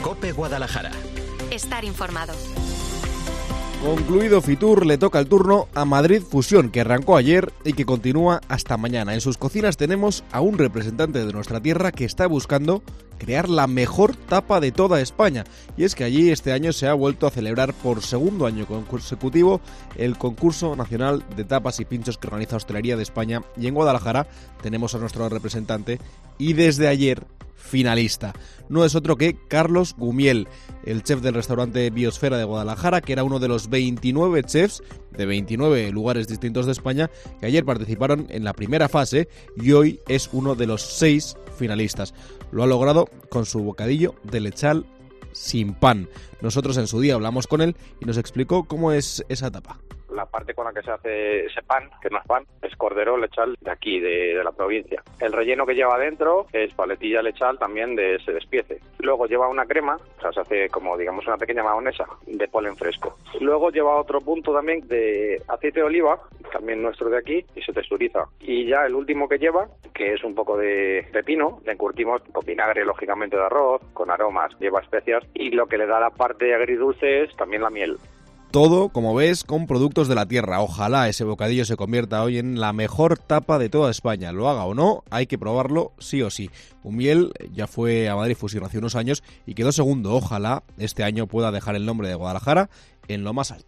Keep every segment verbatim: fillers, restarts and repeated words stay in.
COPE Guadalajara. Estar informado. Concluido Fitur, le toca el turno a Madrid Fusión, que arrancó ayer y que continúa hasta mañana. En sus cocinas tenemos a un representante de nuestra tierra que está buscando crear la mejor tapa de toda España. Y es que allí este año se ha vuelto a celebrar por segundo año consecutivo el concurso nacional de tapas y pinchos que organiza Hostelería de España. Y en Guadalajara tenemos a nuestro representante y desde ayer finalista. No es otro que Carlos Gumiel, el chef del restaurante Biosfera de Guadalajara, que era uno de los veintinueve chefs de veintinueve lugares distintos de España que ayer participaron en la primera fase y hoy es uno de los seis finalistas. Lo ha logrado con su bocadillo de lechal sin pan. Nosotros en su día hablamos con él y nos explicó cómo es esa tapa. La parte con la que se hace ese pan, que no es pan, es cordero lechal de aquí, de, de la provincia. El relleno que lleva adentro es paletilla lechal también de ese despiece. Luego lleva una crema, o sea, se hace como, digamos, una pequeña mahonesa de polen fresco. Luego lleva otro punto también de aceite de oliva, también nuestro de aquí, y se texturiza. Y ya el último que lleva, que es un poco de pepino, le encurtimos con vinagre, lógicamente, de arroz, con aromas, lleva especias, y lo que le da la parte agridulce es también la miel. Todo, como ves, con productos de la tierra. Ojalá ese bocadillo se convierta hoy en la mejor tapa de toda España. Lo haga o no, hay que probarlo sí o sí. Gumiel ya fue a Madrid Fusión hace unos años y quedó segundo. Ojalá este año pueda dejar el nombre de Guadalajara en lo más alto.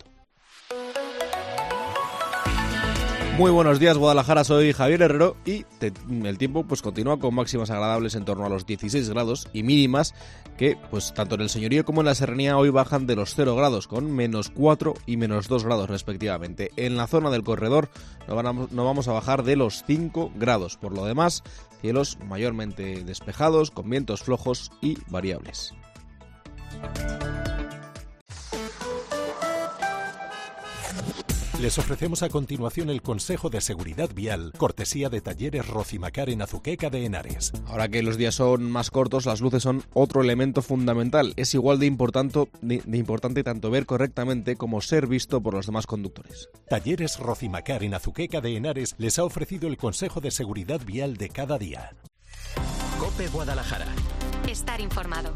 Muy buenos días, Guadalajara, soy Javier Herrero y te, el tiempo pues continúa con máximas agradables en torno a los dieciséis grados y mínimas que pues tanto en el Señorío como en la Serranía hoy bajan de los cero grados con menos cuatro y menos dos grados respectivamente. En la zona del corredor no vamos, no vamos a bajar de los cinco grados. Por lo demás, cielos mayormente despejados con vientos flojos y variables. Les ofrecemos a continuación el consejo de seguridad vial, cortesía de Talleres Rocimacar en Azuqueca de Henares. Ahora que los días son más cortos, las luces son otro elemento fundamental. Es igual de importante, de, de importante tanto ver correctamente como ser visto por los demás conductores. Talleres Rocimacar en Azuqueca de Henares les ha ofrecido el consejo de seguridad vial de cada día. COPE Guadalajara. Estar informado.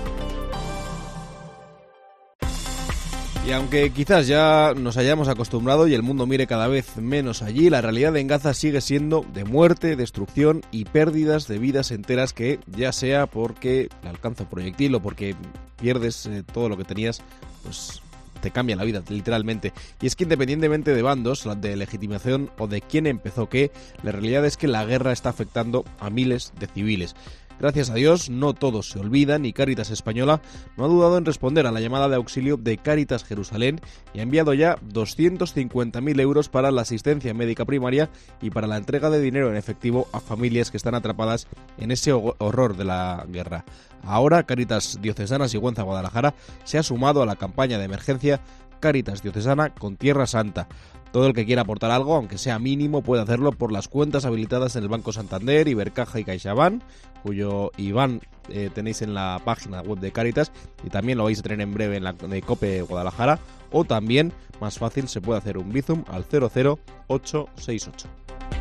Y aunque quizás ya nos hayamos acostumbrado y el mundo mire cada vez menos allí, la realidad en Gaza sigue siendo de muerte, destrucción y pérdidas de vidas enteras que, ya sea porque le alcanza un proyectil o porque pierdes eh, todo lo que tenías, pues te cambia la vida, literalmente. Y es que independientemente de bandos, de legitimación o de quién empezó qué, la realidad es que la guerra está afectando a miles de civiles. Gracias a Dios, no todos se olvidan y Cáritas Española no ha dudado en responder a la llamada de auxilio de Cáritas Jerusalén y ha enviado ya doscientos cincuenta mil euros para la asistencia médica primaria y para la entrega de dinero en efectivo a familias que están atrapadas en ese horror de la guerra. Ahora, Cáritas Diocesana Sigüenza Guadalajara se ha sumado a la campaña de emergencia Cáritas Diocesana con Tierra Santa. Todo el que quiera aportar algo, aunque sea mínimo, puede hacerlo por las cuentas habilitadas en el Banco Santander, Ibercaja y CaixaBank, cuyo I B A N eh, tenéis en la página web de Cáritas y también lo vais a tener en breve en la de COPE Guadalajara, o también, más fácil, se puede hacer un Bizum al cero cero ocho seis ocho.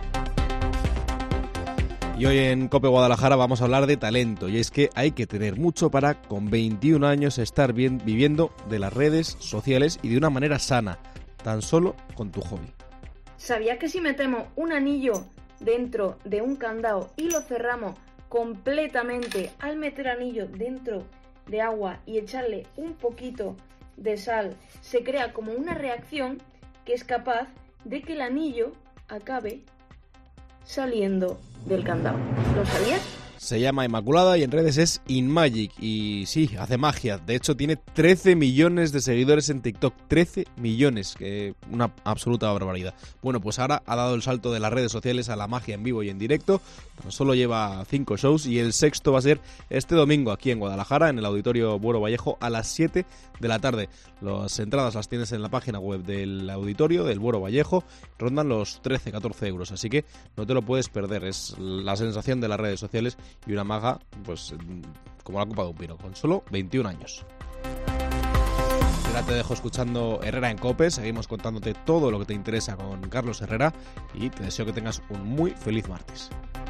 Y hoy en COPE Guadalajara vamos a hablar de talento, y es que hay que tener mucho para, con veintiún años, estar bien viviendo de las redes sociales y de una manera sana, tan solo con tu hobby. ¿Sabía que si metemos un anillo dentro de un candado y lo cerramos completamente, al meter anillo dentro de agua y echarle un poquito de sal, se crea como una reacción que es capaz de que el anillo acabe saliendo del candado? ¿Lo sabías? Se llama Inmaculada y en redes es InMagic y sí, hace magia. De hecho tiene trece millones de seguidores en TikTok, trece millones, que una absoluta barbaridad. Bueno, pues ahora ha dado el salto de las redes sociales a la magia en vivo y en directo. Solo lleva cinco shows y el sexto va a ser este domingo aquí en Guadalajara, en el Auditorio Buero Vallejo, a las siete de la tarde. Las entradas las tienes en la página web del auditorio del Buero Vallejo, rondan los trece a catorce euros, así que no te lo puedes perder. Es la sensación de las redes sociales y una maga, pues, como la copa de un pino, con solo veintiún años. Ahora te dejo escuchando Herrera en COPE, seguimos contándote todo lo que te interesa con Carlos Herrera y te deseo que tengas un muy feliz martes.